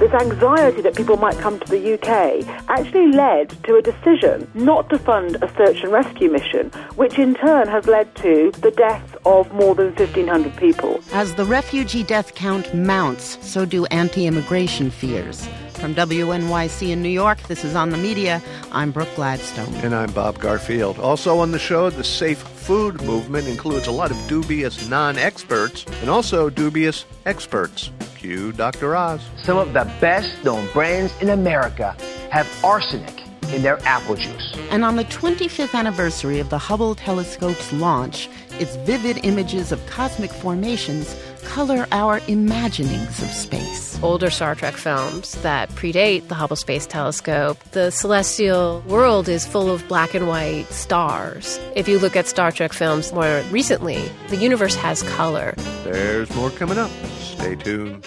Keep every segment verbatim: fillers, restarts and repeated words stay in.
this anxiety that people might come to the U K actually led to a decision not to fund a search and rescue mission, which in turn has led to the deaths of more than fifteen hundred people. As the refugee death count mounts, so do anti-immigration fears. From W N Y C in New York, this is On the Media. I'm Brooke Gladstone. And I'm Bob Garfield. Also on the show, the safe food movement includes a lot of dubious non-experts and also dubious experts. Cue Doctor Oz. Some of the best-known brands in America have arsenic in their apple juice. And on the twenty-fifth anniversary of the Hubble telescope's launch, its vivid images of cosmic formations color our imaginings of space. Older Star Trek films that predate the Hubble Space Telescope, the celestial world is full of black and white stars. If you look at Star Trek films more recently, the universe has color. There's more coming up. Stay tuned.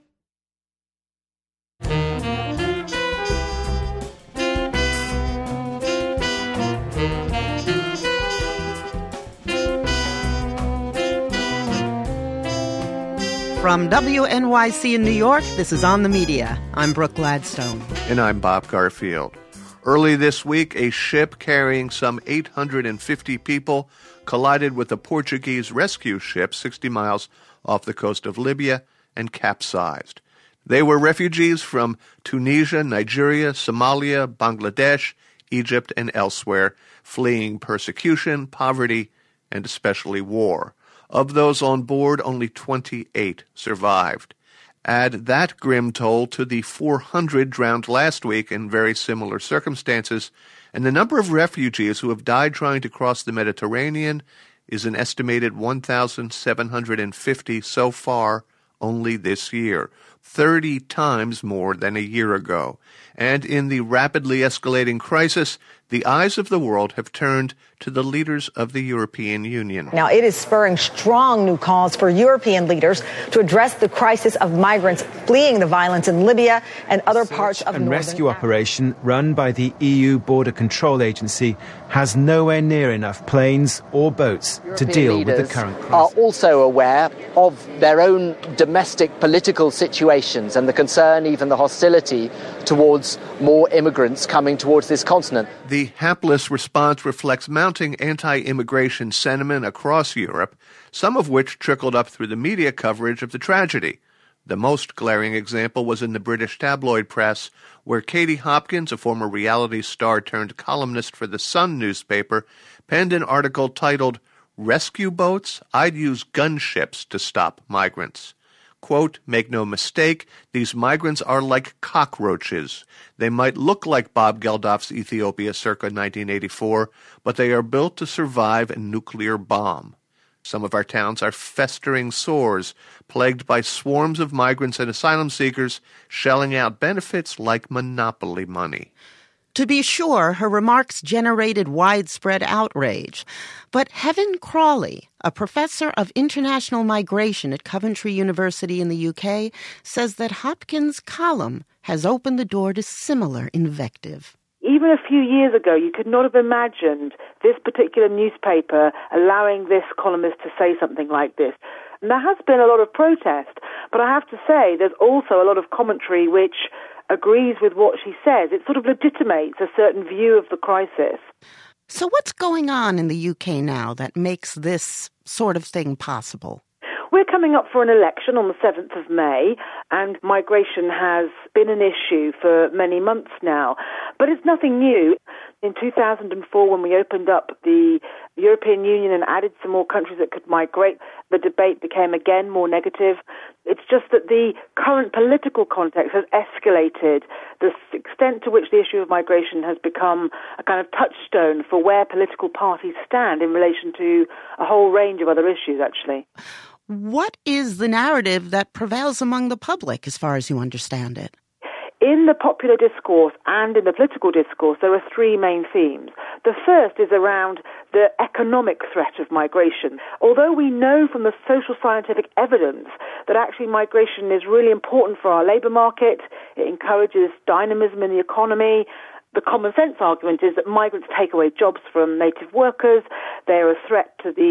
From W N Y C in New York, this is On the Media. I'm Brooke Gladstone. And I'm Bob Garfield. Early this week, a ship carrying some eight hundred fifty people collided with a Portuguese rescue ship sixty miles off the coast of Libya and capsized. They were refugees from Tunisia, Nigeria, Somalia, Bangladesh, Egypt, and elsewhere, fleeing persecution, poverty, and especially war. Of those on board, only twenty-eight survived. Add that grim toll to the four hundred drowned last week in very similar circumstances, and the number of refugees who have died trying to cross the Mediterranean is an estimated one thousand seven hundred fifty so far only this year, thirty times more than a year ago. And in the rapidly escalating crisis, the eyes of the world have turned to the leaders of the European Union. Now, it is spurring strong new calls for European leaders to address the crisis of migrants fleeing the violence in Libya and other parts of and northern rescue Africa. operation run by the E U Border Control Agency has nowhere near enough planes or boats European to deal with the leaders current crisis. Are also aware of their own domestic political situations and the concern, even the hostility towards more immigrants coming towards this continent. The hapless response reflects mounting anti-immigration sentiment across Europe, some of which trickled up through the media coverage of the tragedy. The most glaring example was in the British tabloid press, where Katie Hopkins, a former reality star turned columnist for the Sun newspaper, penned an article titled, "Rescue Boats? I'd Use Gunships to Stop Migrants." Quote, "Make no mistake, these migrants are like cockroaches. They might look like Bob Geldof's Ethiopia circa nineteen eighty-four, but they are built to survive a nuclear bomb. Some of our towns are festering sores, plagued by swarms of migrants and asylum seekers shelling out benefits like monopoly money." To be sure, her remarks generated widespread outrage. But Heaven Crawley, a professor of international migration at Coventry University in the U K, says that Hopkins' column has opened the door to similar invective. Even a few years ago, you could not have imagined this particular newspaper allowing this columnist to say something like this. And there has been a lot of protest, but I have to say there's also a lot of commentary which agrees with what she says. It sort of legitimates a certain view of the crisis. So what's going on in the U K now that makes this sort of thing possible? We're coming up for an election on the seventh of May, and migration has been an issue for many months now. But it's nothing new. In two thousand four, when we opened up the European Union and added some more countries that could migrate, the debate became again more negative. It's just that the current political context has escalated the extent to which the issue of migration has become a kind of touchstone for where political parties stand in relation to a whole range of other issues, actually. What is the narrative that prevails among the public, as far as you understand it? In the popular discourse and in the political discourse, there are three main themes. The first is around the economic threat of migration. Although we know from the social scientific evidence that actually migration is really important for our labour market, it encourages dynamism in the economy, the common sense argument is that migrants take away jobs from native workers, they are a threat to the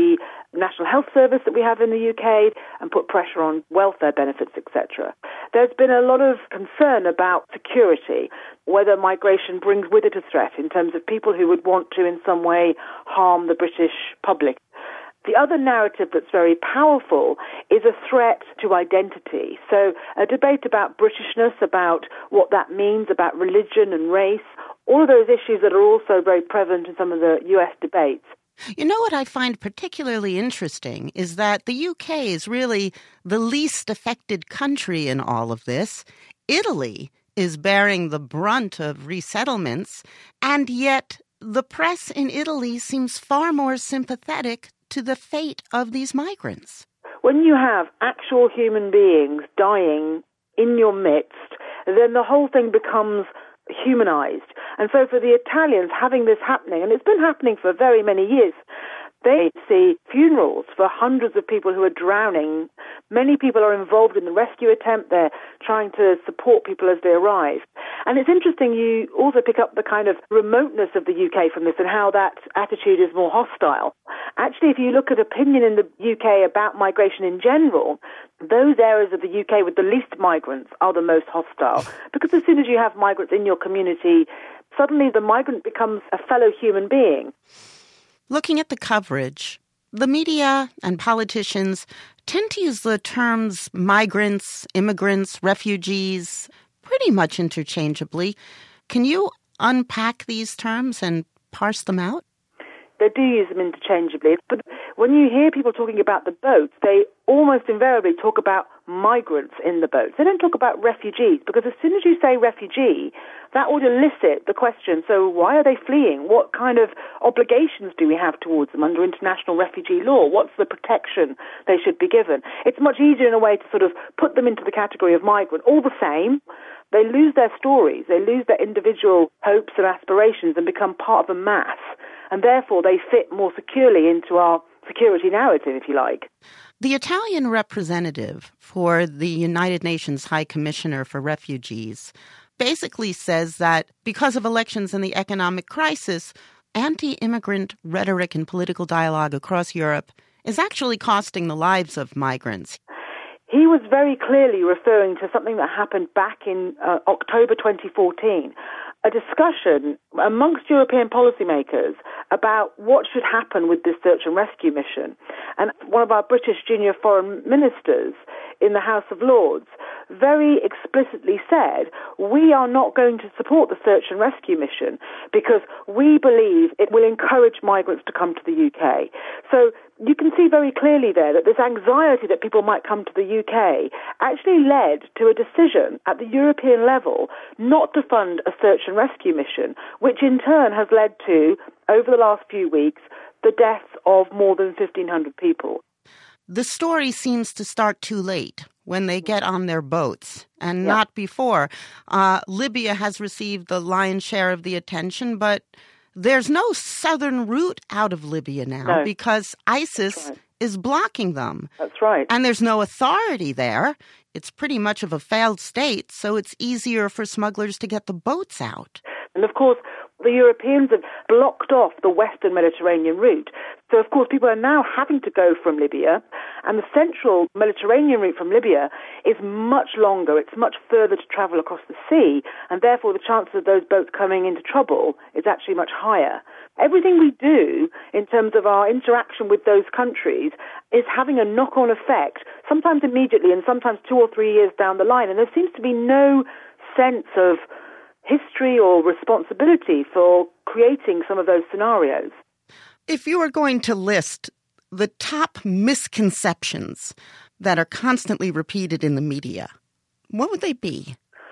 National Health Service that we have in the U K and put pressure on welfare benefits, et cetera. There's been a lot of concern about security, whether migration brings with it a threat in terms of people who would want to in some way harm the British public. The other narrative that's very powerful is a threat to identity. So a debate about Britishness, about what that means, about religion and race, all of those issues that are also very prevalent in some of the U S debates. You know what I find particularly interesting is that the U K is really the least affected country in all of this. Italy is bearing the brunt of resettlements, and yet the press in Italy seems far more sympathetic to the fate of these migrants. When you have actual human beings dying in your midst, then the whole thing becomes humanized. And so for the Italians, having this happening, and it's been happening for very many years, they see funerals for hundreds of people who are drowning. Many people are involved in the rescue attempt. They're trying to support people as they arrive. And it's interesting, you also pick up the kind of remoteness of the U K from this and how that attitude is more hostile. Actually, if you look at opinion in the U K about migration in general, those areas of the U K with the least migrants are the most hostile. Because as soon as you have migrants in your community, suddenly the migrant becomes a fellow human being. Looking at the coverage, the media and politicians tend to use the terms migrants, immigrants, refugees pretty much interchangeably. Can you unpack these terms and parse them out? They do use them interchangeably. But when you hear people talking about the boats, they almost invariably talk about migrants in the boats. They don't talk about refugees, because as soon as you say refugee, that would elicit the question, so why are they fleeing? What kind of obligations do we have towards them under international refugee law? What's the protection they should be given? It's much easier in a way to sort of put them into the category of migrant. All the same, they lose their stories, they lose their individual hopes and aspirations and become part of a mass. And therefore, they fit more securely into our security narrative, if you like. The Italian representative for the United Nations High Commissioner for Refugees basically says that because of elections and the economic crisis, anti-immigrant rhetoric and political dialogue across Europe is actually costing the lives of migrants. He was very clearly referring to something that happened back in uh, October twenty fourteen, a discussion amongst European policymakers about what should happen with this search and rescue mission. And one of our British junior foreign ministers in the House of Lords very explicitly said, we are not going to support the search and rescue mission because we believe it will encourage migrants to come to the U K. So you can see very clearly there that this anxiety that people might come to the U K actually led to a decision at the European level not to fund a search and rescue mission, which in turn has led to, over the last few weeks, the deaths of more than fifteen hundred people. The story seems to start too late when they get on their boats, and yeah. not before. Uh, Libya has received the lion's share of the attention, but there's no southern route out of Libya now no. because ISIS right. is blocking them. That's right. And there's no authority there. It's pretty much of a failed state, so it's easier for smugglers to get the boats out. And of course, the Europeans have blocked off the western Mediterranean route. So, of course, people are now having to go from Libya, and the central Mediterranean route from Libya is much longer. It's much further to travel across the sea, and therefore the chances of those boats coming into trouble is actually much higher. Everything we do in terms of our interaction with those countries is having a knock-on effect, sometimes immediately and sometimes two or three years down the line, and there seems to be no sense of history or responsibility for creating some of those scenarios. If you were going to list the top misconceptions that are constantly repeated in the media, what would they be?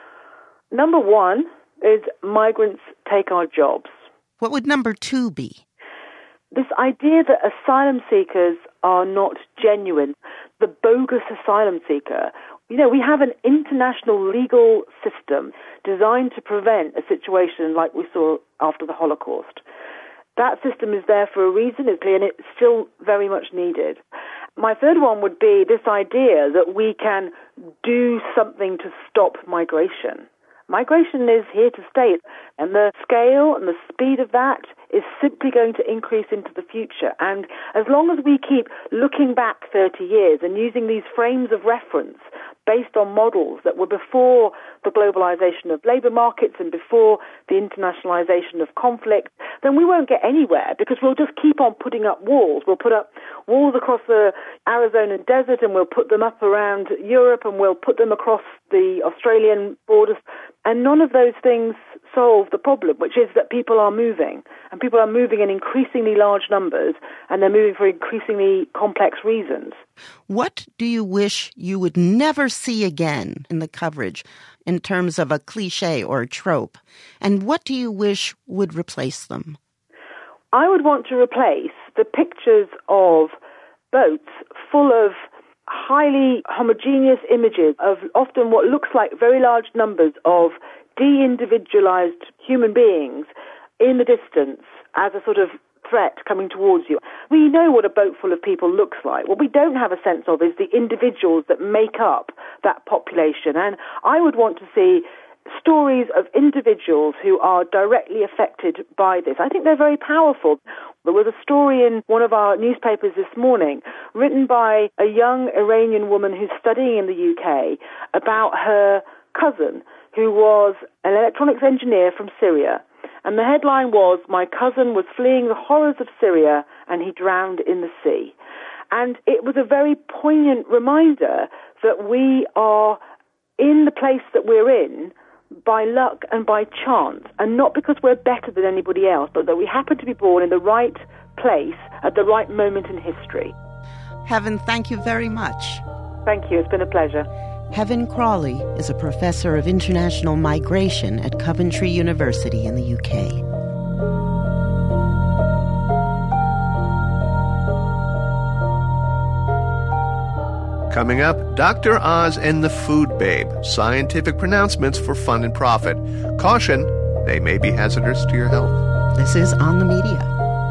Number one is migrants take our jobs. What would number two be? This idea that asylum seekers are not genuine, the bogus asylum seeker. You know, we have an international legal system designed to prevent a situation like we saw after the Holocaust. That system is there for a reason, it's clear, and it's still very much needed. My third one would be this idea that we can do something to stop migration. Migration is here to stay, and the scale and the speed of that is simply going to increase into the future. And as long as we keep looking back thirty years and using these frames of reference based on models that were before the globalization of labor markets and before the internationalization of conflict, then we won't get anywhere, because we'll just keep on putting up walls. We'll put up walls across the Arizona desert, and we'll put them up around Europe, and we'll put them across the Australian borders. And none of those things solve the problem, which is that people are moving, and people are moving in increasingly large numbers, and they're moving for increasingly complex reasons. What do you wish you would never see again in the coverage in terms of a cliche or a trope? And what do you wish would replace them? I would want to replace the pictures of boats full of highly homogeneous images of often what looks like very large numbers of de-individualized human beings in the distance as a sort of threat coming towards you. We know what a boat full of people looks like. What we don't have a sense of is the individuals that make up that population. And I would want to see stories of individuals who are directly affected by this. I think they're very powerful. There was a story in one of our newspapers this morning written by a young Iranian woman who's studying in the U K about her cousin, who was an electronics engineer from Syria. And the headline was, "My cousin was fleeing the horrors of Syria and he drowned in the sea." And it was a very poignant reminder that we are in the place that we're in by luck and by chance, and not because we're better than anybody else, but that we happen to be born in the right place at the right moment in history. Heaven, thank you very much. Thank you. It's been a pleasure. Heaven Crawley is a professor of international migration at Coventry University in the U K. Coming up, Doctor Oz and the Food Babe, scientific pronouncements for fun and profit. Caution, they may be hazardous to your health. This is On the Media.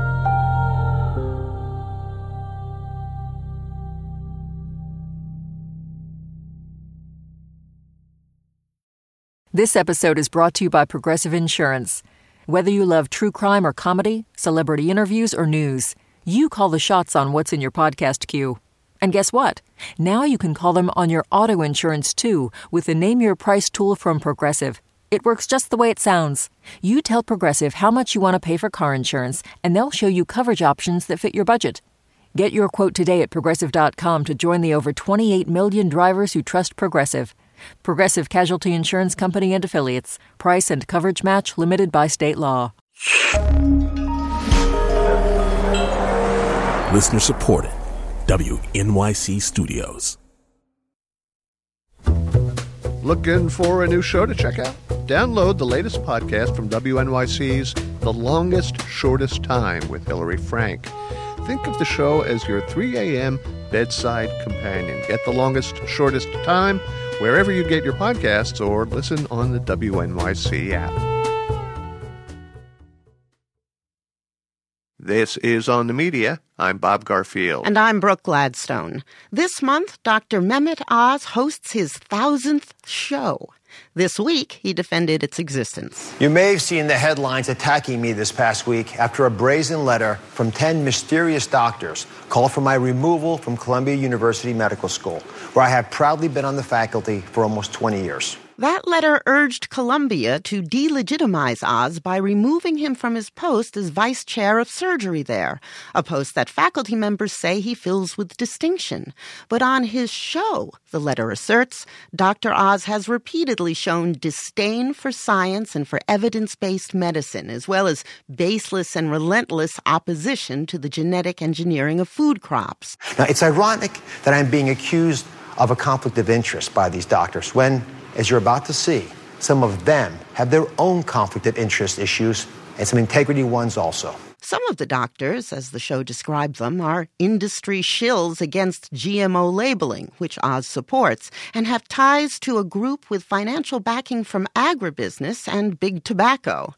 This episode is brought to you by Progressive Insurance. Whether you love true crime or comedy, celebrity interviews or news, you call the shots on what's in your podcast queue. And guess what? Now you can call them on your auto insurance too with the Name Your Price tool from Progressive. It works just the way it sounds. You tell Progressive how much you want to pay for car insurance, and they'll show you coverage options that fit your budget. Get your quote today at Progressive dot com to join the over twenty-eight million drivers who trust Progressive. Progressive Casualty Insurance Company and Affiliates. Price and coverage match limited by state law. Listener supported. W N Y C Studios. Looking for a new show to check out? Download the latest podcast from W N Y C's The Longest Shortest Time with Hillary Frank. Think of the show as your three a.m. bedside companion. Get The Longest Shortest Time wherever you get your podcasts, or listen on the W N Y C app. This is On the Media. I'm Bob Garfield. And I'm Brooke Gladstone. This month, Doctor Mehmet Oz hosts his thousandth show. This week, he defended its existence. You may have seen the headlines attacking me this past week after a brazen letter from ten mysterious doctors called for my removal from Columbia University Medical School, where I have proudly been on the faculty for almost twenty years. That letter urged Columbia to delegitimize Oz by removing him from his post as vice chair of surgery there, a post that faculty members say he fills with distinction. But on his show, the letter asserts, Doctor Oz has repeatedly shown disdain for science and for evidence-based medicine, as well as baseless and relentless opposition to the genetic engineering of food crops. Now, it's ironic that I'm being accused of a conflict of interest by these doctors when, as you're about to see, some of them have their own conflict of interest issues and some integrity ones also. Some of the doctors, as the show described them, are industry shills against G M O labeling, which Oz supports, and have ties to a group with financial backing from agribusiness and big tobacco.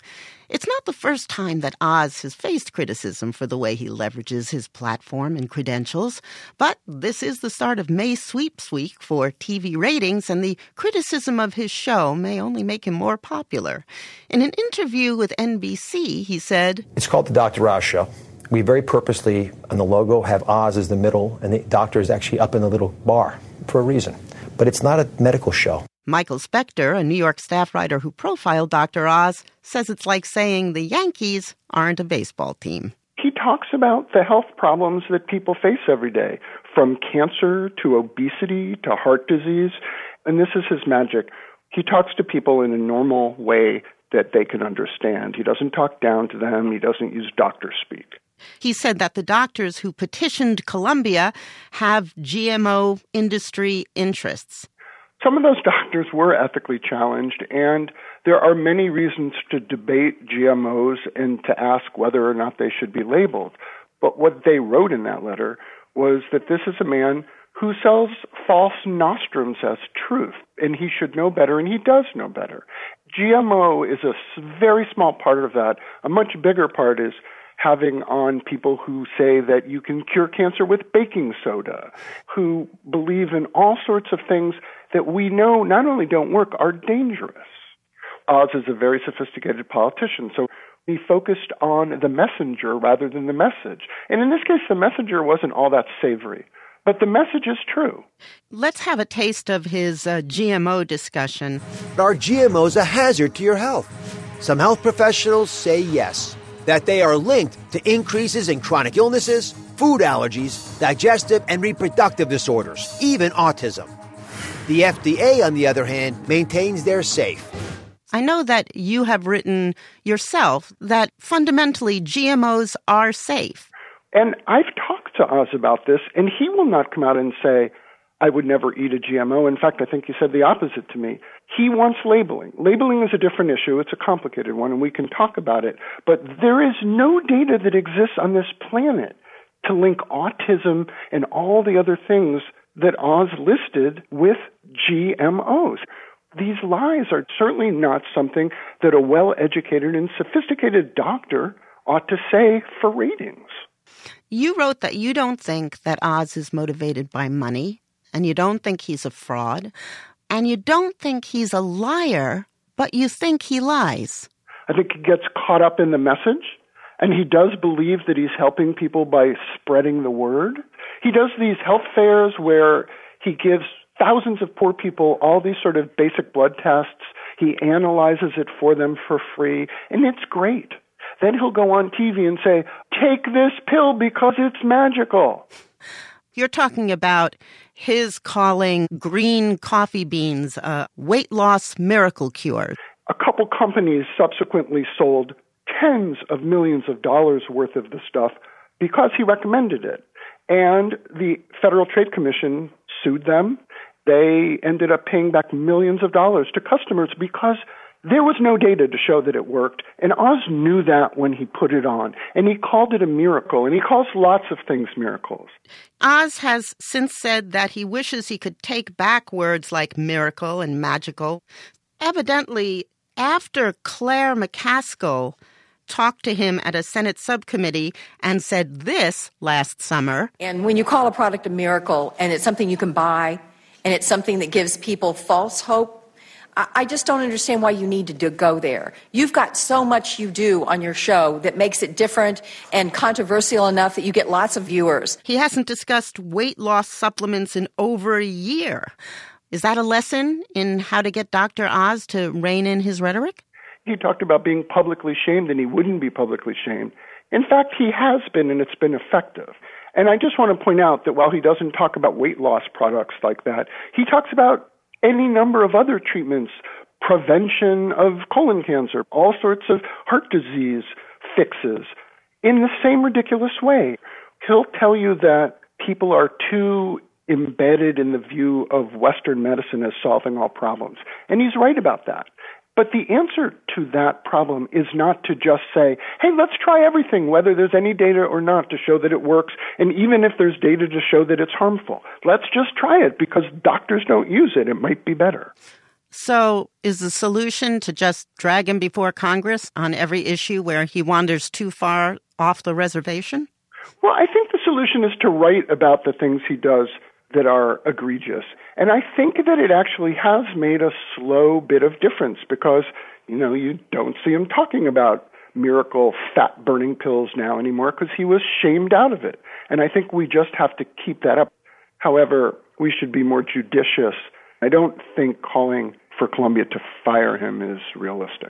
It's not the first time that Oz has faced criticism for the way he leverages his platform and credentials, but this is the start of May Sweeps Week for T V ratings, and the criticism of his show may only make him more popular. In an interview with N B C, he said, "It's called the Doctor Oz Show. We very purposely, on the logo, have Oz as the middle, and the doctor is actually up in the little bar for a reason. But it's not a medical show." Michael Spector, a New York staff writer who profiled Doctor Oz, says it's like saying the Yankees aren't a baseball team. He talks about the health problems that people face every day, from cancer to obesity to heart disease, and this is his magic. He talks to people in a normal way that they can understand. He doesn't talk down to them. He doesn't use doctor speak. He said that the doctors who petitioned Columbia have G M O industry interests. Some of those doctors were ethically challenged, and there are many reasons to debate G M Os and to ask whether or not they should be labeled. But what they wrote in that letter was that this is a man who sells false nostrums as truth, and he should know better, and he does know better. G M O is a very small part of that. A much bigger part is having on people who say that you can cure cancer with baking soda, who believe in all sorts of things that we know not only don't work, are dangerous. Oz is a very sophisticated politician, so he focused on the messenger rather than the message. And in this case, the messenger wasn't all that savory. But the message is true. Let's have a taste of his uh, G M O discussion. Are G M Os a hazard to your health? Some health professionals say yes, that they are linked to increases in chronic illnesses, food allergies, digestive and reproductive disorders, even autism. The F D A, on the other hand, maintains they're safe. I know that you have written yourself that fundamentally G M Os are safe. And I've talked to Oz about this, and he will not come out and say, I would never eat a G M O. In fact, I think he said the opposite to me. He wants labeling. Labeling is a different issue. It's a complicated one, and we can talk about it. But there is no data that exists on this planet to link autism and all the other things that Oz listed with G M Os. These lies are certainly not something that a well-educated and sophisticated doctor ought to say for ratings. You wrote that you don't think that Oz is motivated by money, and you don't think he's a fraud, and you don't think he's a liar, but you think he lies. I think he gets caught up in the message, and he does believe that he's helping people by spreading the word. He does these health fairs where he gives thousands of poor people all these sort of basic blood tests. He analyzes it for them for free, and it's great. Then he'll go on T V and say, take this pill because it's magical. You're talking about his calling green coffee beans a weight loss miracle cure. A couple companies subsequently sold tens of millions of dollars worth of the stuff because he recommended it. And the Federal Trade Commission sued them. They ended up paying back millions of dollars to customers because there was no data to show that it worked, and Oz knew that when he put it on, and he called it a miracle, and he calls lots of things miracles. Oz has since said that he wishes he could take back words like miracle and magical. Evidently, after Claire McCaskill talked to him at a Senate subcommittee and said this last summer. And when you call a product a miracle, and it's something you can buy, and it's something that gives people false hope, I just don't understand why you need to do, go there. You've got so much you do on your show that makes it different and controversial enough that you get lots of viewers. He hasn't discussed weight loss supplements in over a year. Is that a lesson in how to get Doctor Oz to rein in his rhetoric? He talked about being publicly shamed, and he wouldn't be publicly shamed. In fact, he has been, and it's been effective. And I just want to point out that while he doesn't talk about weight loss products like that, he talks about any number of other treatments, prevention of colon cancer, all sorts of heart disease fixes, in the same ridiculous way. He'll tell you that people are too embedded in the view of Western medicine as solving all problems. And he's right about that. But the answer to that problem is not to just say, hey, let's try everything, whether there's any data or not, to show that it works, and even if there's data to show that it's harmful. Let's just try it because doctors don't use it. It might be better. So is the solution to just drag him before Congress on every issue where he wanders too far off the reservation? Well, I think the solution is to write about the things he does that are egregious. And I think that it actually has made a slow bit of difference because, you know, you don't see him talking about miracle fat-burning pills now anymore because he was shamed out of it. And I think we just have to keep that up. However, we should be more judicious. I don't think calling for Columbia to fire him is realistic.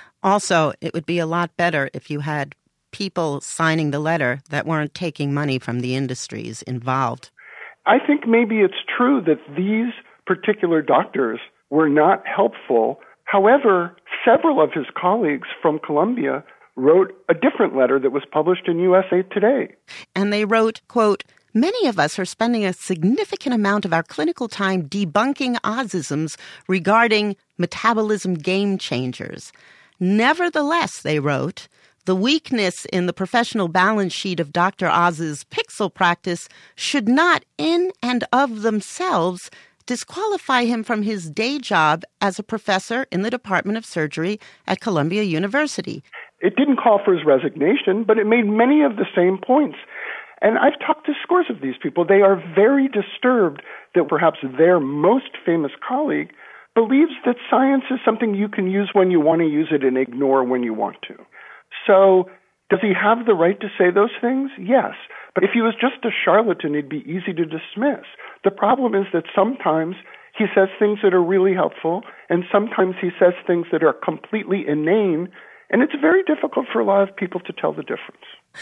Also, it would be a lot better if you had people signing the letter that weren't taking money from the industries involved. I think maybe it's true that these particular doctors were not helpful. However, several of his colleagues from Columbia wrote a different letter that was published in U S A Today. And they wrote, quote, "Many of us are spending a significant amount of our clinical time debunking Ozisms regarding metabolism game changers. Nevertheless," they wrote, "the weakness in the professional balance sheet of Doctor Oz's pixel practice should not in and of themselves disqualify him from his day job as a professor in the Department of Surgery at Columbia University." It didn't call for his resignation, but it made many of the same points. And I've talked to scores of these people. They are very disturbed that perhaps their most famous colleague believes that science is something you can use when you want to use it and ignore when you want to. So does he have the right to say those things? Yes. But if he was just a charlatan, it'd be easy to dismiss. The problem is that sometimes he says things that are really helpful, and sometimes he says things that are completely inane, and it's very difficult for a lot of people to tell the difference.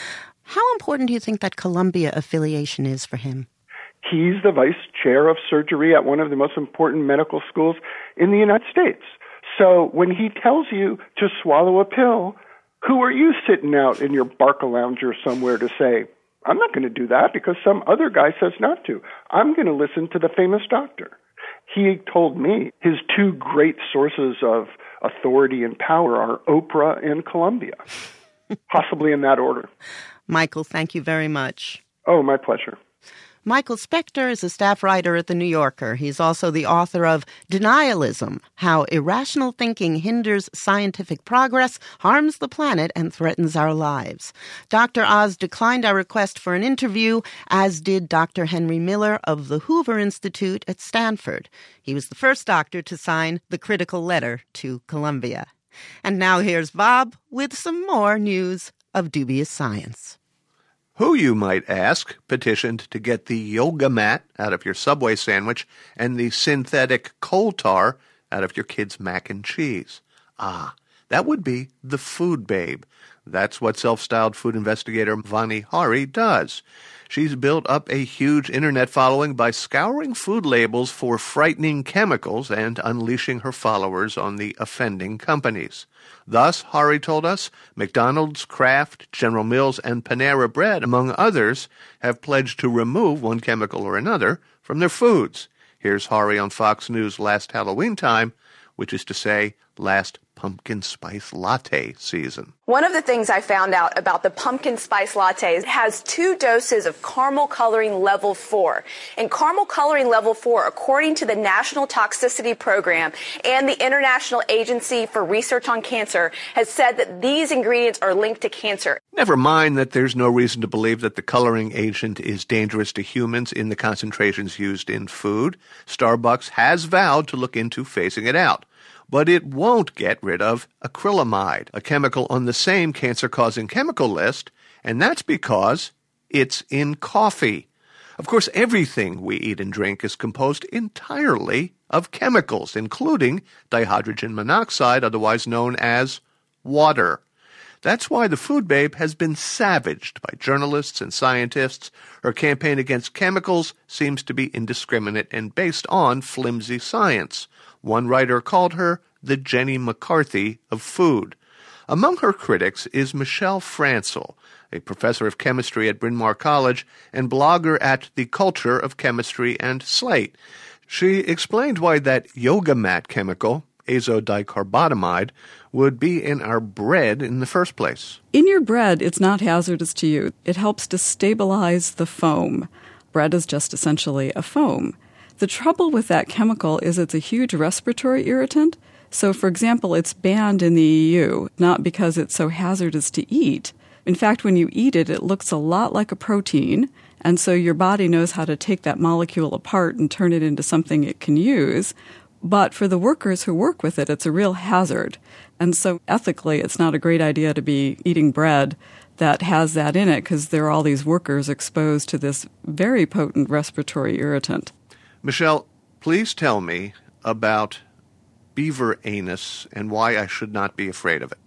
How important do you think that Columbia affiliation is for him? He's the vice chair of surgery at one of the most important medical schools in the United States. So when he tells you to swallow a pill, who are you sitting out in your Barcalounger somewhere to say, I'm not going to do that because some other guy says not to. I'm going to listen to the famous doctor. He told me his two great sources of authority and power are Oprah and Columbia, possibly in that order. Michael, thank you very much. Oh, my pleasure. Michael Spector is a staff writer at The New Yorker. He's also the author of Denialism, How Irrational Thinking Hinders Scientific Progress, Harms the Planet, and Threatens Our Lives. Doctor Oz declined our request for an interview, as did Doctor Henry Miller of the Hoover Institute at Stanford. He was the first doctor to sign the critical letter to Columbia. And now here's Bob with some more news of dubious science. Who, you might ask, petitioned to get the yoga mat out of your Subway sandwich and the synthetic coal tar out of your kid's mac and cheese? Ah, that would be the Food Babe. That's what self-styled food investigator Vani Hari does. She's built up a huge internet following by scouring food labels for frightening chemicals and unleashing her followers on the offending companies. Thus, Hari told us, McDonald's, Kraft, General Mills, and Panera Bread, among others, have pledged to remove one chemical or another from their foods. Here's Hari on Fox News last Halloween time, which is to say, last pumpkin spice latte season. One of the things I found out about the pumpkin spice latte has two doses of caramel coloring level four. And caramel coloring level four, according to the National Toxicity Program and the International Agency for Research on Cancer, has said that these ingredients are linked to cancer. Never mind that there's no reason to believe that the coloring agent is dangerous to humans in the concentrations used in food. Starbucks has vowed to look into phasing it out. But it won't get rid of acrylamide, a chemical on the same cancer-causing chemical list, and that's because it's in coffee. Of course, everything we eat and drink is composed entirely of chemicals, including dihydrogen monoxide, otherwise known as water. That's why the Food Babe has been savaged by journalists and scientists. Her campaign against chemicals seems to be indiscriminate and based on flimsy science. One writer called her the Jenny McCarthy of food. Among her critics is Michelle Francel, a professor of chemistry at Bryn Mawr College and blogger at The Culture of Chemistry and Slate. She explained why that yoga mat chemical, azodicarbonamide, would be in our bread in the first place. In your bread, it's not hazardous to you. It helps to stabilize the foam. Bread is just essentially a foam. The trouble with that chemical is it's a huge respiratory irritant. So, for example, it's banned in the E U, not because it's so hazardous to eat. In fact, when you eat it, it looks a lot like a protein, and so your body knows how to take that molecule apart and turn it into something it can use. But for the workers who work with it, it's a real hazard. And so ethically, it's not a great idea to be eating bread that has that in it because there are all these workers exposed to this very potent respiratory irritant. Michelle, please tell me about beaver anus and why I should not be afraid of it.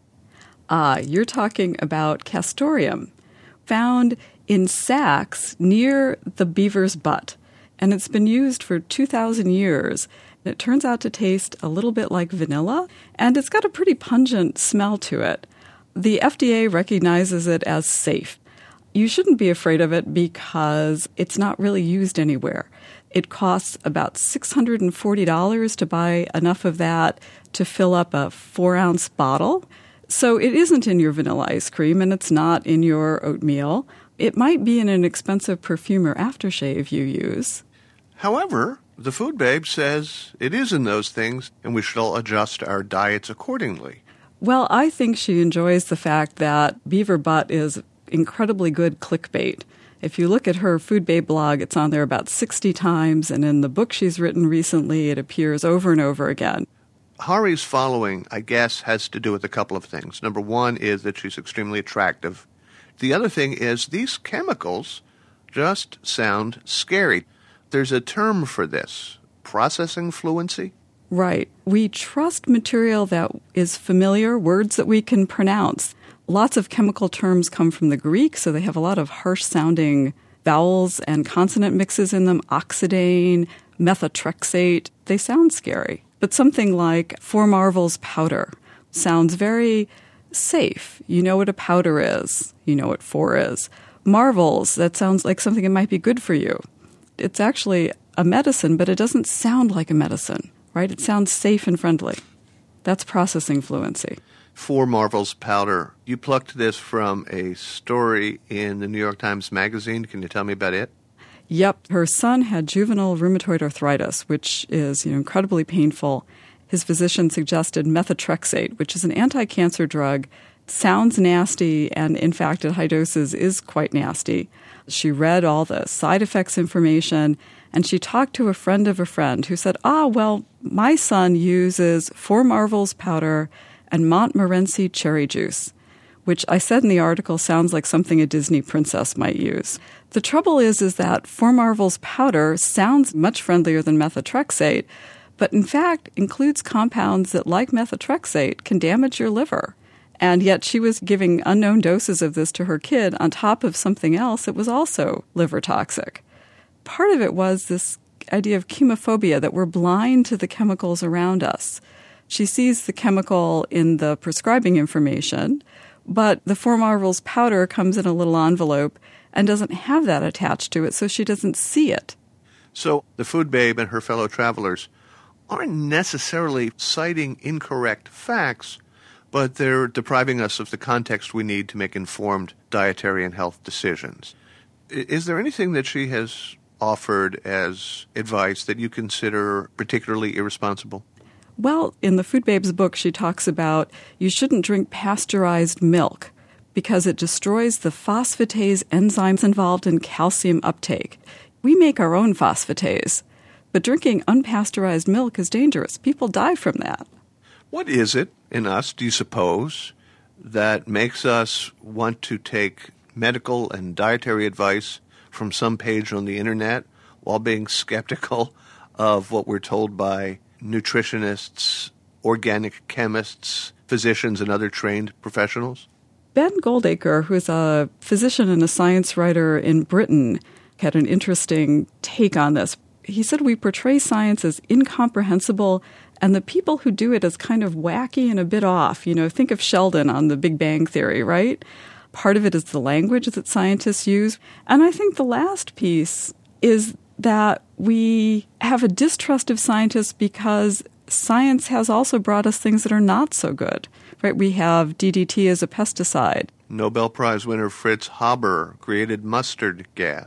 Ah, you're talking about castoreum, found in sacs near the beaver's butt. And it's been used for two thousand years. It turns out to taste a little bit like vanilla, and it's got a pretty pungent smell to it. The F D A recognizes it as safe. You shouldn't be afraid of it because it's not really used anywhere. It costs about six hundred forty dollars to buy enough of that to fill up a four-ounce bottle. So it isn't in your vanilla ice cream, and it's not in your oatmeal. It might be in an expensive perfume or aftershave you use. However, the Food Babe says it is in those things, and we should all adjust our diets accordingly. Well, I think she enjoys the fact that beaver butt is incredibly good clickbait. If you look at her Food Babe blog, it's on there about sixty times, and in the book she's written recently, it appears over and over again. Hari's following, I guess, has to do with a couple of things. Number one is that she's extremely attractive. The other thing is these chemicals just sound scary. There's a term for this, processing fluency. Right. We trust material that is familiar, words that we can pronounce. Lots of chemical terms come from the Greek, so they have a lot of harsh-sounding vowels and consonant mixes in them. Oxidane, methotrexate, they sound scary. But something like four Marvel's powder sounds very safe. You know what a powder is. You know what four is. Marvel's, that sounds like something that might be good for you. It's actually a medicine, but it doesn't sound like a medicine, right? It sounds safe and friendly. That's processing fluency. Four Marvel's powder. You plucked this from a story in the New York Times Magazine. Can you tell me about it? Yep. Her son had juvenile rheumatoid arthritis, which is, you know, incredibly painful. His physician suggested methotrexate, which is an anti-cancer drug. Sounds nasty, and in fact, at high doses is quite nasty. She read all the side effects information, and she talked to a friend of a friend who said, ah, well, my son uses Four Marvel's powder and Montmorency cherry juice, which I said in the article sounds like something a Disney princess might use. The trouble is, is that Four Marvel's powder sounds much friendlier than methotrexate, but in fact includes compounds that, like methotrexate, can damage your liver. And yet she was giving unknown doses of this to her kid on top of something else that was also liver toxic. Part of it was this idea of chemophobia, that we're blind to the chemicals around us. She sees the chemical in the prescribing information, but the Four Marvel's powder comes in a little envelope and doesn't have that attached to it, so she doesn't see it. So the Food Babe and her fellow travelers aren't necessarily citing incorrect facts, but they're depriving us of the context we need to make informed dietary and health decisions. Is there anything that she has offered as advice that you consider particularly irresponsible? Well, in the Food Babe's book, she talks about you shouldn't drink pasteurized milk because it destroys the phosphatase enzymes involved in calcium uptake. We make our own phosphatase, but drinking unpasteurized milk is dangerous. People die from that. What is it in us, do you suppose, that makes us want to take medical and dietary advice from some page on the internet while being skeptical of what we're told by nutritionists, organic chemists, physicians, and other trained professionals? Ben Goldacre, who is a physician and a science writer in Britain, had an interesting take on this. He said we portray science as incomprehensible, and the people who do it as kind of wacky and a bit off. You know, think of Sheldon on the Big Bang Theory, right? Part of it is the language that scientists use. And I think the last piece is that we have a distrust of scientists because science has also brought us things that are not so good, right? We have D D T as a pesticide. Nobel Prize winner Fritz Haber created mustard gas.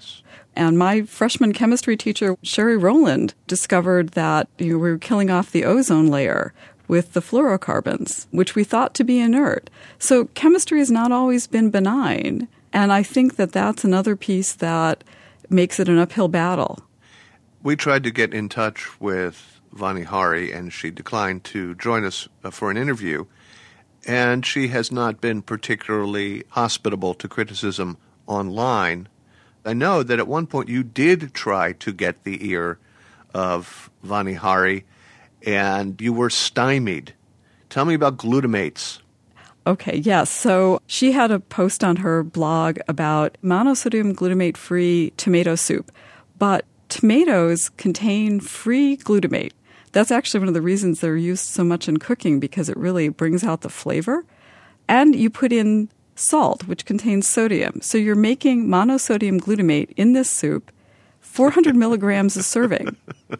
And my freshman chemistry teacher, Sherry Rowland, discovered that you know, we were killing off the ozone layer with the fluorocarbons, which we thought to be inert. So chemistry has not always been benign. And I think that that's another piece that makes it an uphill battle. We tried to get in touch with Vani Hari, and she declined to join us for an interview. And she has not been particularly hospitable to criticism online. I know that at one point you did try to get the ear of Vani Hari, and you were stymied. Tell me about glutamates. Okay, yes. So she had a post on her blog about monosodium glutamate-free tomato soup. But tomatoes contain free glutamate. That's actually one of the reasons they're used so much in cooking, because it really brings out the flavor. And you put in salt, which contains sodium. So you're making monosodium glutamate in this soup, four hundred milligrams a serving.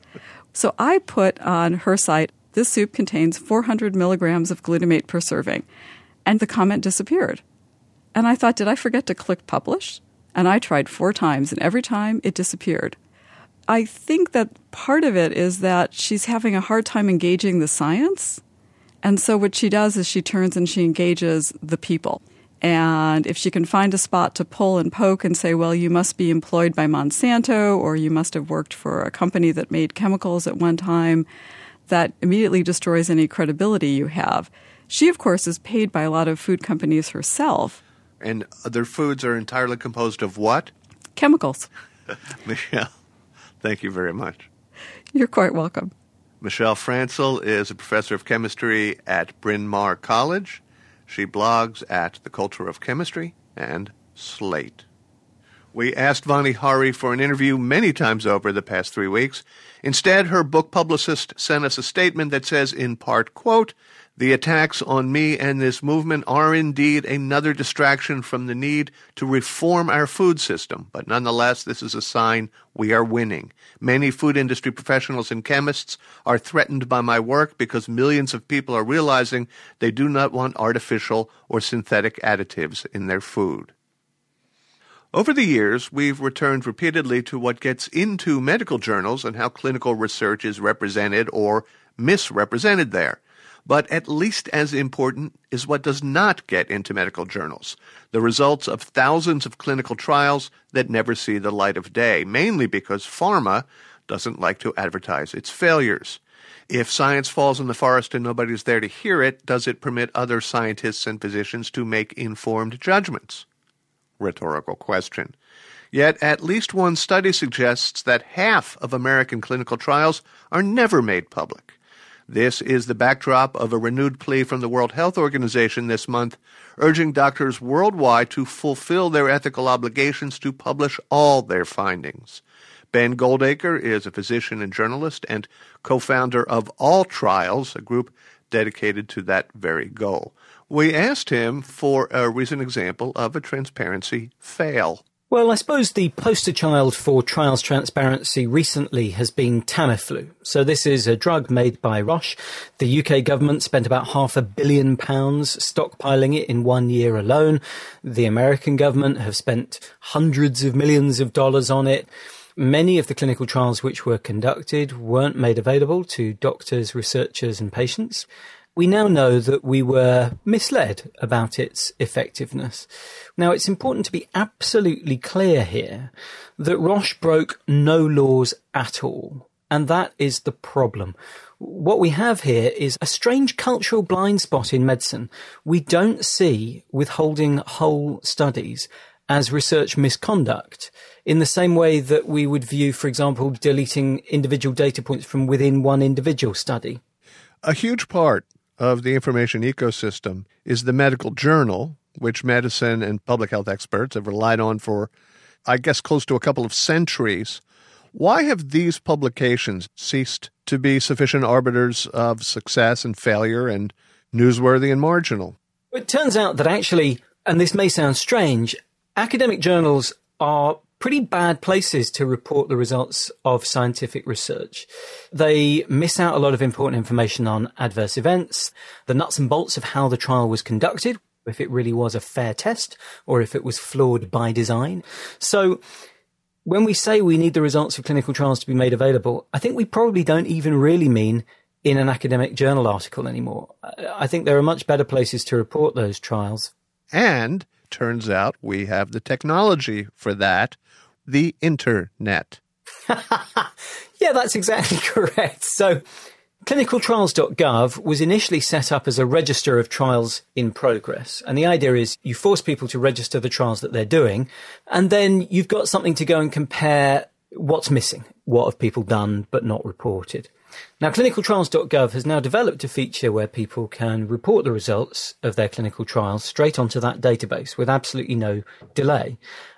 So I put on her site, this soup contains four hundred milligrams of glutamate per serving. And the comment disappeared. And I thought, did I forget to click publish? And I tried four times, and every time it disappeared. I think that part of it is that she's having a hard time engaging the science. And so what she does is she turns and she engages the people. And if she can find a spot to pull and poke and say, well, you must be employed by Monsanto, or you must have worked for a company that made chemicals at one time, that immediately destroys any credibility you have. She, of course, is paid by a lot of food companies herself. And their foods are entirely composed of what? Chemicals. Michelle, thank you very much. You're quite welcome. Michelle Francl is a professor of chemistry at Bryn Mawr College. She blogs at The Culture of Chemistry and Slate. We asked Vani Hari for an interview many times over the past three weeks. Instead, her book publicist sent us a statement that says, in part, quote, "The attacks on me and this movement are indeed another distraction from the need to reform our food system. But nonetheless, this is a sign we are winning. Many food industry professionals and chemists are threatened by my work because millions of people are realizing they do not want artificial or synthetic additives in their food." Over the years, we've returned repeatedly to what gets into medical journals and how clinical research is represented or misrepresented there. But at least as important is what does not get into medical journals, the results of thousands of clinical trials that never see the light of day, mainly because pharma doesn't like to advertise its failures. If science falls in the forest and nobody's there to hear it, does it permit other scientists and physicians to make informed judgments? Rhetorical question. Yet at least one study suggests that half of American clinical trials are never made public. This is the backdrop of a renewed plea from the World Health Organization this month, urging doctors worldwide to fulfill their ethical obligations to publish all their findings. Ben Goldacre is a physician and journalist and co-founder of All Trials, a group dedicated to that very goal. We asked him for a recent example of a transparency fail. Well, I suppose the poster child for trials transparency recently has been Tamiflu. So this is a drug made by Roche. The U K government spent about half a billion pounds stockpiling it in one year alone. The American government have spent hundreds of millions of dollars on it. Many of the clinical trials which were conducted weren't made available to doctors, researchers and patients. We now know that we were misled about its effectiveness. Now, it's important to be absolutely clear here that Roche broke no laws at all. And that is the problem. What we have here is a strange cultural blind spot in medicine. We don't see withholding whole studies as research misconduct in the same way that we would view, for example, deleting individual data points from within one individual study. A huge part of the information ecosystem is the medical journal, which medicine and public health experts have relied on for, I guess, close to a couple of centuries. Why have these publications ceased to be sufficient arbiters of success and failure and newsworthy and marginal? It turns out that actually, and this may sound strange, academic journals are pretty bad places to report the results of scientific research. They miss out a lot of important information on adverse events, the nuts and bolts of how the trial was conducted, if it really was a fair test, or if it was flawed by design. So when we say we need the results of clinical trials to be made available, I think we probably don't even really mean in an academic journal article anymore. I think there are much better places to report those trials. And turns out we have the technology for that, the internet. Yeah, that's exactly correct. So clinical trials dot gov was initially set up as a register of trials in progress. And the idea is you force people to register the trials that they're doing, and then you've got something to go and compare what's missing, what have people done but not reported. Now, clinical trials dot gov has now developed a feature where people can report the results of their clinical trials straight onto that database with absolutely no delay.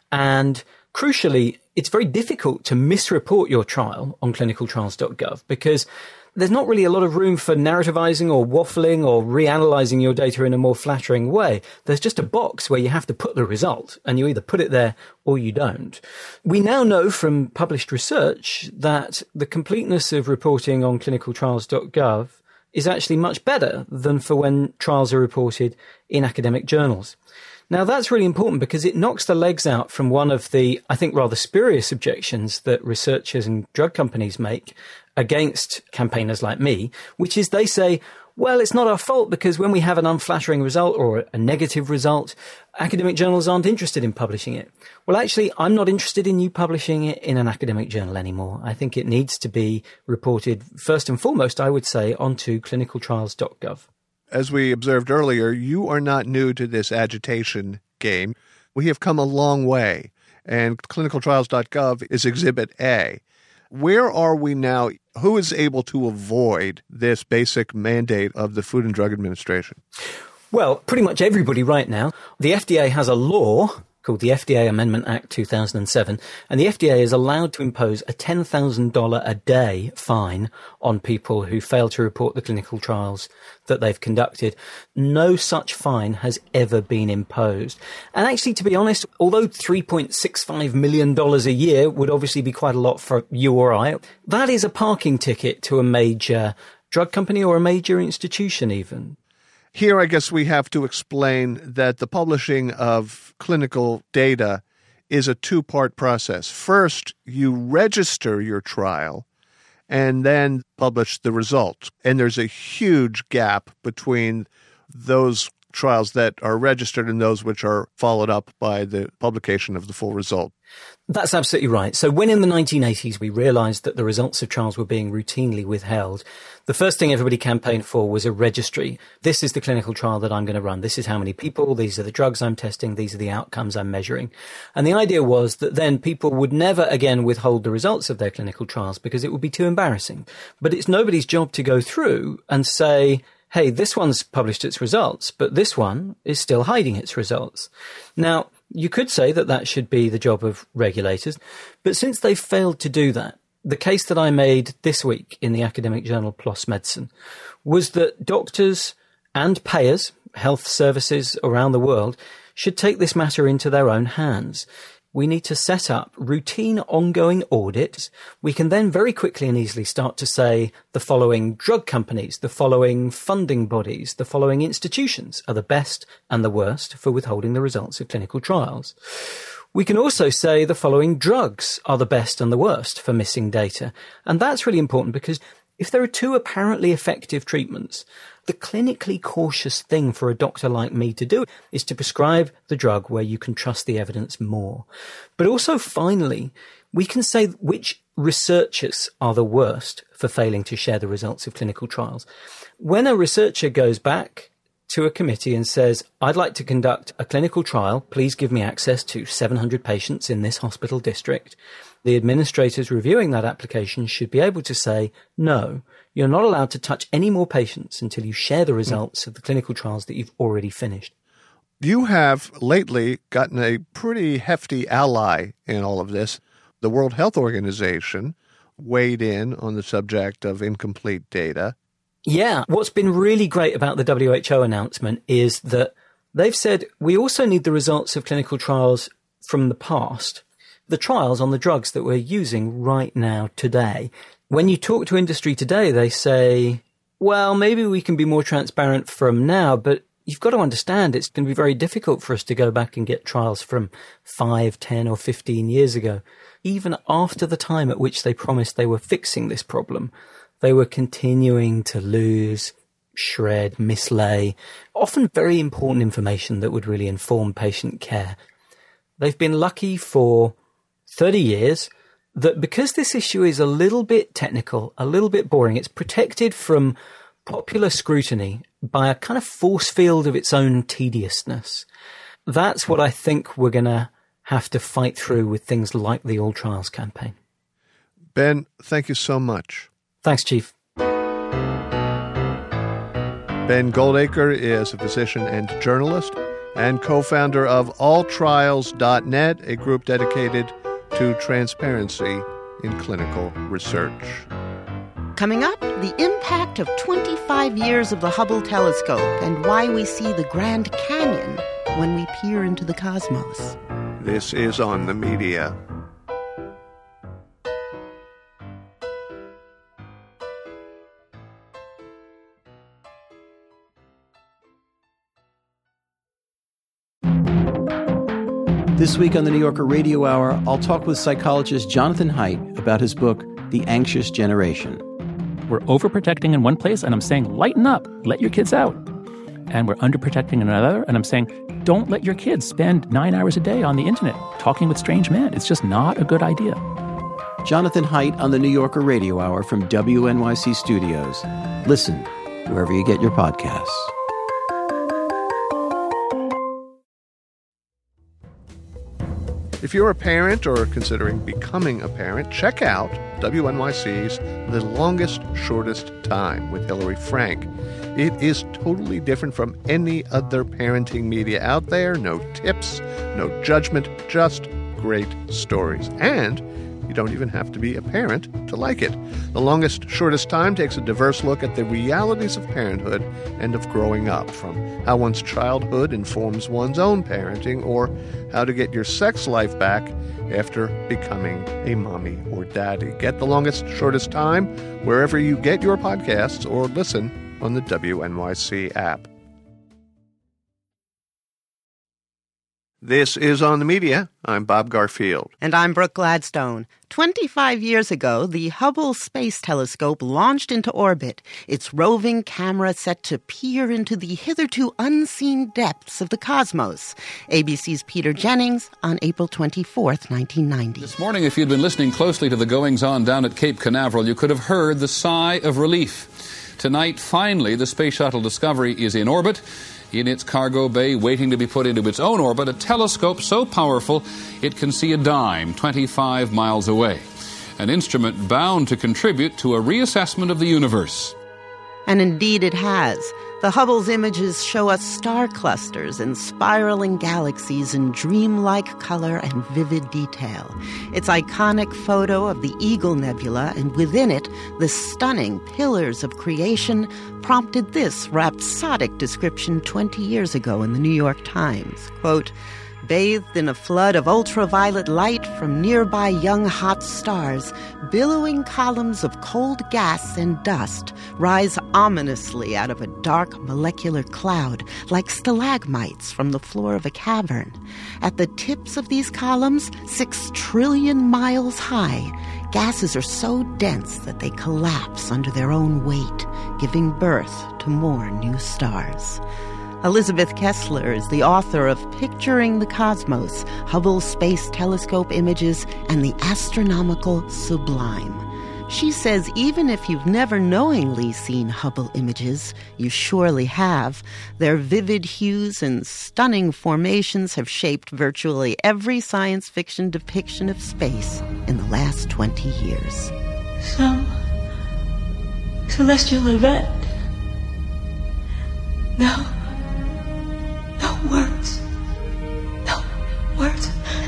And crucially, it's very difficult to misreport your trial on clinical trials dot gov because there's not really a lot of room for narrativizing or waffling or reanalyzing your data in a more flattering way. There's just a box where you have to put the result, and you either put it there or you don't. We now know from published research that the completeness of reporting on clinical trials dot gov is actually much better than for when trials are reported in academic journals. Now, that's really important because it knocks the legs out from one of the, I think, rather spurious objections that researchers and drug companies make against campaigners like me, which is they say, well, it's not our fault because when we have an unflattering result or a negative result, academic journals aren't interested in publishing it. Well, actually, I'm not interested in you publishing it in an academic journal anymore. I think it needs to be reported first and foremost, I would say, onto clinical trials dot gov. As we observed earlier, you are not new to this agitation game. We have come a long way, and clinical trials dot gov is Exhibit A. Where are we now? Who is able to avoid this basic mandate of the Food and Drug Administration? Well, pretty much everybody right now. The F D A has a law called the F D A Amendment Act two thousand seven, and the F D A is allowed to impose a ten thousand dollars a day fine on people who fail to report the clinical trials that they've conducted. No such fine has ever been imposed. And actually, to be honest, although three point six five million dollars a year would obviously be quite a lot for you or I, that is a parking ticket to a major drug company or a major institution even. Here, I guess we have to explain that the publishing of clinical data is a two-part process. First, you register your trial and then publish the results. And there's a huge gap between those trials that are registered and those which are followed up by the publication of the full result. That's absolutely right. So when in the nineteen eighties we realized that the results of trials were being routinely withheld, the first thing everybody campaigned for was a registry. This is the clinical trial that I'm going to run. This is how many people. These are the drugs I'm testing. These are the outcomes I'm measuring. And the idea was that then people would never again withhold the results of their clinical trials because it would be too embarrassing. But it's nobody's job to go through and say, hey, this one's published its results, but this one is still hiding its results. Now, you could say that that should be the job of regulators, but since they've failed to do that, the case that I made this week in the academic journal PLOS Medicine was that doctors and payers, health services around the world, should take this matter into their own hands. We need to set up routine ongoing audits. We can then very quickly and easily start to say the following drug companies, the following funding bodies, the following institutions are the best and the worst for withholding the results of clinical trials. We can also say the following drugs are the best and the worst for missing data. And that's really important because if there are two apparently effective treatments, the clinically cautious thing for a doctor like me to do is to prescribe the drug where you can trust the evidence more. But also, finally, we can say which researchers are the worst for failing to share the results of clinical trials. When a researcher goes back to a committee and says, I'd like to conduct a clinical trial, please give me access to seven hundred patients in this hospital district, the administrators reviewing that application should be able to say, no, you're not allowed to touch any more patients until you share the results of the clinical trials that you've already finished. You have lately gotten a pretty hefty ally in all of this. The World Health Organization weighed in on the subject of incomplete data. Yeah, what's been really great about the W H O announcement is that they've said we also need the results of clinical trials from the past, the trials on the drugs that we're using right now today. When you talk to industry today, they say, well, maybe we can be more transparent from now, but you've got to understand it's going to be very difficult for us to go back and get trials from five, ten or fifteen years ago. Even after the time at which they promised they were fixing this problem, they were continuing to lose, shred, mislay, often very important information that would really inform patient care. They've been lucky for thirty years that because this issue is a little bit technical, a little bit boring, it's protected from popular scrutiny by a kind of force field of its own tediousness. That's what I think we're going to have to fight through with things like the All Trials campaign. Ben, thank you so much. Thanks, Chief. Ben Goldacre is a physician and journalist and co-founder of all trials dot net, a group dedicated to transparency in clinical research. Coming up, the impact of twenty-five years of the Hubble telescope and why we see the Grand Canyon when we peer into the cosmos. This is On the Media. This week on the New Yorker Radio Hour, I'll talk with psychologist Jonathan Haidt about his book, The Anxious Generation. We're overprotecting in one place, and I'm saying, lighten up, let your kids out. And we're underprotecting in another, and I'm saying, don't let your kids spend nine hours a day on the internet talking with strange men. It's just not a good idea. Jonathan Haidt on the New Yorker Radio Hour from W N Y C Studios. Listen wherever you get your podcasts. If you're a parent or considering becoming a parent, check out W N Y C's The Longest Shortest Time with Hillary Frank. It is totally different from any other parenting media out there. No tips, no judgment, just great stories. And you don't even have to be a parent to like it. The Longest Shortest Time takes a diverse look at the realities of parenthood and of growing up, from how one's childhood informs one's own parenting, or how to get your sex life back after becoming a mommy or daddy. Get The Longest Shortest Time wherever you get your podcasts or listen on the W N Y C app. This is On the Media. I'm Bob Garfield. And I'm Brooke Gladstone. Twenty-five years ago, the Hubble Space Telescope launched into orbit, its roving camera set to peer into the hitherto unseen depths of the cosmos. A B C's Peter Jennings on April twenty-fourth, nineteen ninety. This morning, if you'd been listening closely to the goings-on down at Cape Canaveral, you could have heard the sigh of relief. Tonight, finally, the Space Shuttle Discovery is in orbit, in its cargo bay, waiting to be put into its own orbit, a telescope so powerful it can see a dime twenty-five miles away. An instrument bound to contribute to a reassessment of the universe. And indeed it has. The Hubble's images show us star clusters and spiraling galaxies in dreamlike color and vivid detail. Its iconic photo of the Eagle Nebula, and within it, the stunning pillars of creation, prompted this rhapsodic description twenty years ago in the New York Times. Quote, bathed in a flood of ultraviolet light from nearby young hot stars, billowing columns of cold gas and dust rise ominously out of a dark molecular cloud like stalagmites from the floor of a cavern. At the tips of these columns, six trillion miles high, gases are so dense that they collapse under their own weight, giving birth to more new stars. Elizabeth Kessler is the author of Picturing the Cosmos, Hubble Space Telescope Images, and the Astronomical Sublime. She says even if you've never knowingly seen Hubble images, you surely have. Their vivid hues and stunning formations have shaped virtually every science fiction depiction of space in the last twenty years. Some celestial event. No. No words. No words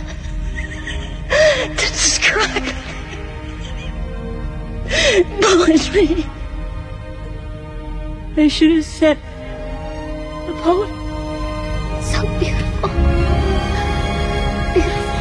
to describe poetry. They should have said the poet. So beautiful. Beautiful.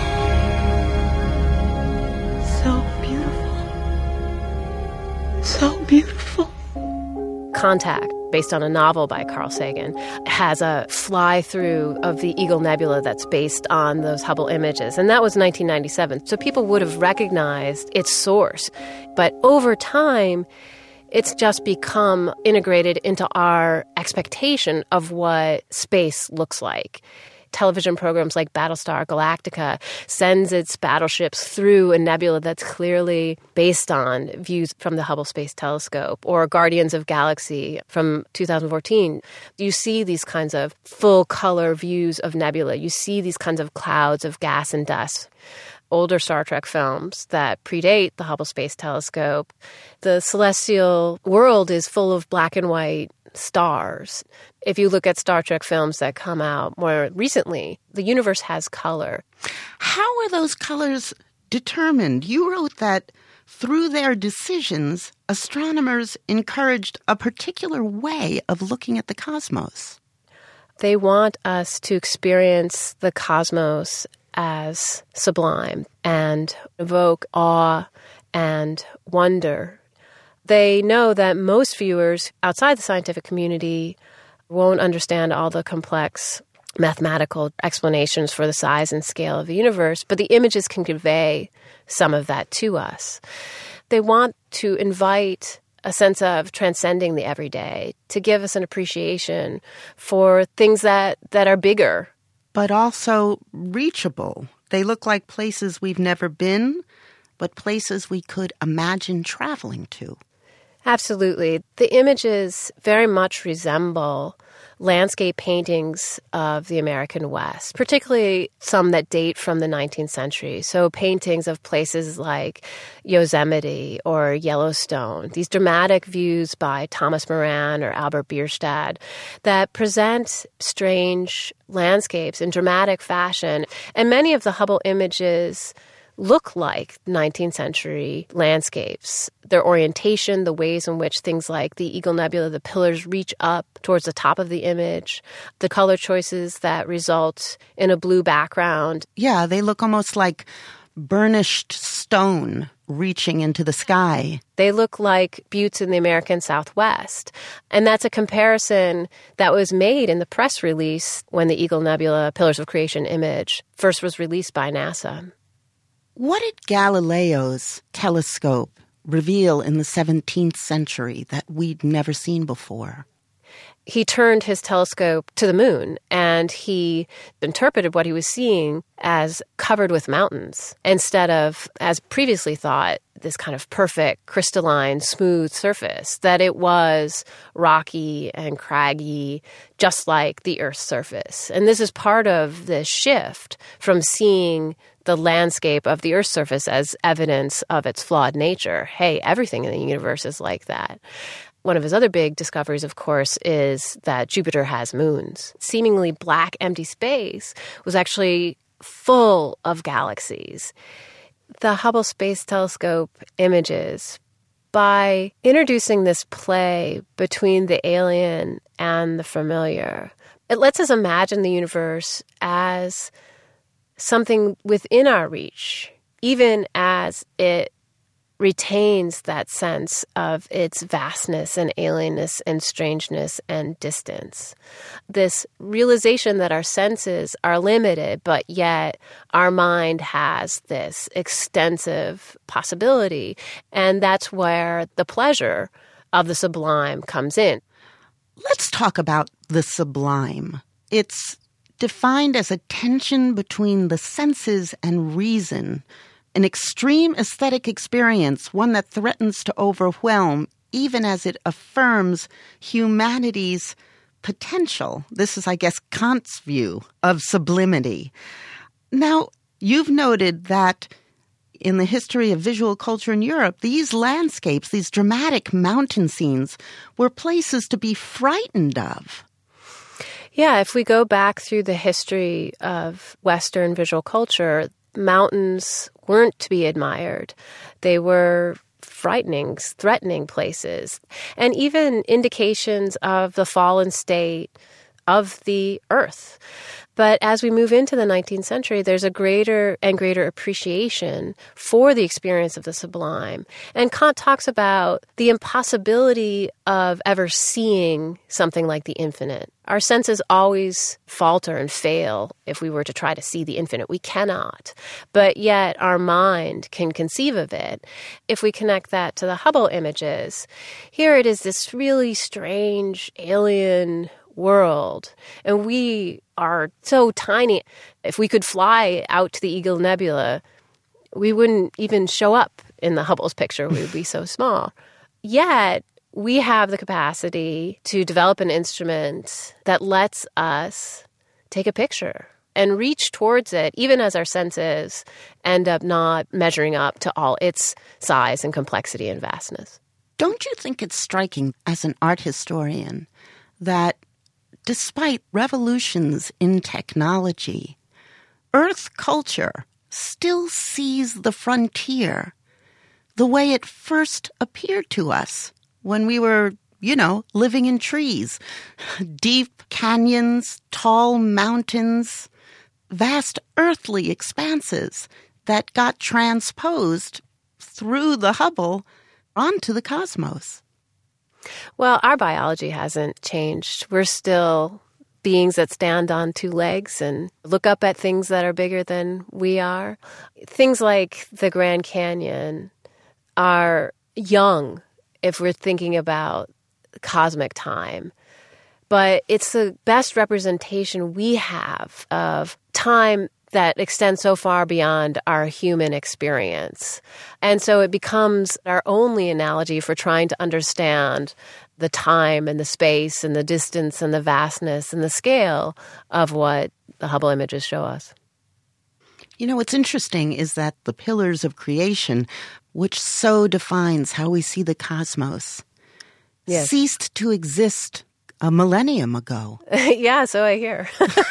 So beautiful. So beautiful. Contact, based on a novel by Carl Sagan, has a fly-through of the Eagle Nebula that's based on those Hubble images. And that was nineteen ninety-seven. So people would have recognized its source. But over time, it's just become integrated into our expectation of what space looks like. Television programs like Battlestar Galactica sends its battleships through a nebula that's clearly based on views from the Hubble Space Telescope, or Guardians of Galaxy from two thousand fourteen. You see these kinds of full-color views of nebula. You see these kinds of clouds of gas and dust. Older Star Trek films that predate the Hubble Space Telescope, the celestial world is full of black and white stars. If you look at Star Trek films that come out more recently, the universe has color. How are those colors determined? You wrote that through their decisions, astronomers encouraged a particular way of looking at the cosmos. They want us to experience the cosmos as sublime and evoke awe and wonder. They know that most viewers outside the scientific community won't understand all the complex mathematical explanations for the size and scale of the universe, but the images can convey some of that to us. They want to invite a sense of transcending the everyday, to give us an appreciation for things that, that are bigger. But also reachable. They look like places we've never been, but places we could imagine traveling to. Absolutely. The images very much resemble landscape paintings of the American West, particularly some that date from the nineteenth century. So paintings of places like Yosemite or Yellowstone, these dramatic views by Thomas Moran or Albert Bierstadt that present strange landscapes in dramatic fashion. And many of the Hubble images look like nineteenth century landscapes. Their orientation, the ways in which things like the Eagle Nebula, the pillars reach up towards the top of the image, the color choices that result in a blue background. Yeah, they look almost like burnished stone reaching into the sky. They look like buttes in the American Southwest. And that's a comparison that was made in the press release when the Eagle Nebula Pillars of Creation image first was released by NASA. What did Galileo's telescope reveal in the seventeenth century that we'd never seen before? He turned his telescope to the moon, and he interpreted what he was seeing as covered with mountains instead of, as previously thought, this kind of perfect, crystalline, smooth surface, that it was rocky and craggy, just like the Earth's surface. And this is part of the shift from seeing the landscape of the Earth's surface as evidence of its flawed nature. Hey, everything in the universe is like that. One of his other big discoveries, of course, is that Jupiter has moons. Seemingly black, empty space was actually full of galaxies. The Hubble Space Telescope images, by introducing this play between the alien and the familiar, it lets us imagine the universe as something within our reach, even as it retains that sense of its vastness and alienness and strangeness and distance. This realization that our senses are limited, but yet our mind has this extensive possibility. And that's where the pleasure of the sublime comes in. Let's talk about the sublime. It's defined as a tension between the senses and reason, an extreme aesthetic experience, one that threatens to overwhelm, even as it affirms humanity's potential. This is, I guess, Kant's view of sublimity. Now, you've noted that in the history of visual culture in Europe, these landscapes, these dramatic mountain scenes, were places to be frightened of. Yeah, if we go back through the history of Western visual culture, mountains weren't to be admired. They were frightening, threatening places. And even indications of the fallen state of the earth. But as we move into the nineteenth century, there's a greater and greater appreciation for the experience of the sublime. And Kant talks about the impossibility of ever seeing something like the infinite. Our senses always falter and fail if we were to try to see the infinite. We cannot. But yet our mind can conceive of it. If we connect that to the Hubble images, here it is this really strange alien world. And we are so tiny. If we could fly out to the Eagle Nebula, we wouldn't even show up in the Hubble's picture. We would be so small. Yet, we have the capacity to develop an instrument that lets us take a picture and reach towards it, even as our senses end up not measuring up to all its size and complexity and vastness. Don't you think it's striking as an art historian that despite revolutions in technology, Earth culture still sees the frontier the way it first appeared to us when we were, you know, living in trees, deep canyons, tall mountains, vast earthly expanses that got transposed through the Hubble onto the cosmos. Well, our biology hasn't changed. We're still beings that stand on two legs and look up at things that are bigger than we are. Things like the Grand Canyon are young if we're thinking about cosmic time. But it's the best representation we have of time that extends so far beyond our human experience. And so it becomes our only analogy for trying to understand the time and the space and the distance and the vastness and the scale of what the Hubble images show us. You know, what's interesting is that the pillars of creation, which so defines how we see the cosmos, yes, ceased to exist a millennium ago. Yeah, so I hear.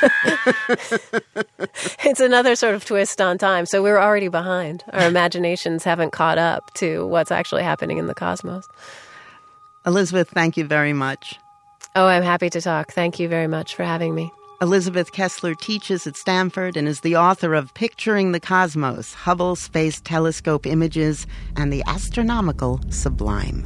It's another sort of twist on time. So we're already behind. Our imaginations haven't caught up to what's actually happening in the cosmos. Elizabeth, thank you very much. Oh, I'm happy to talk. Thank you very much for having me. Elizabeth Kessler teaches at Stanford and is the author of Picturing the Cosmos, Hubble Space Telescope Images, and the Astronomical Sublime.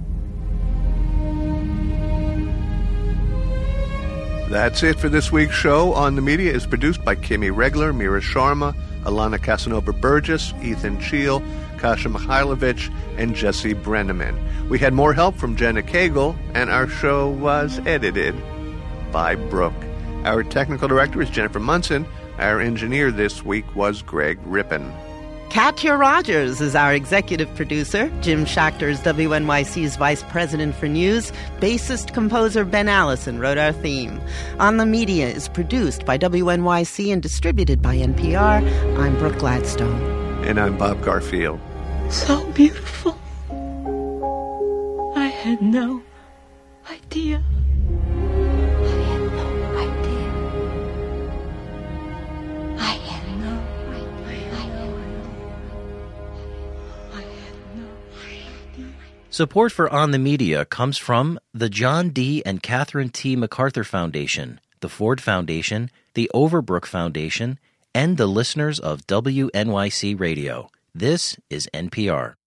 That's it for this week's show. On the Media is produced by Kimmy Regler, Mira Sharma, Alana Casanova-Burgess, Ethan Cheel, Kasha Mikhailovich, and Jesse Brenneman. We had more help from Jenna Cagle, and our show was edited by Brooke. Our technical director is Jennifer Munson. Our engineer this week was Greg Rippin. Katya Rogers is our executive producer. Jim Schachter is W N Y C's vice president for news. Bassist-composer Ben Allison wrote our theme. On the Media is produced by W N Y C and distributed by N P R. I'm Brooke Gladstone. And I'm Bob Garfield. So beautiful. I had no idea. Support for On the Media comes from the John D. and Catherine T. MacArthur Foundation, the Ford Foundation, the Overbrook Foundation, and the listeners of W N Y C Radio. This is N P R.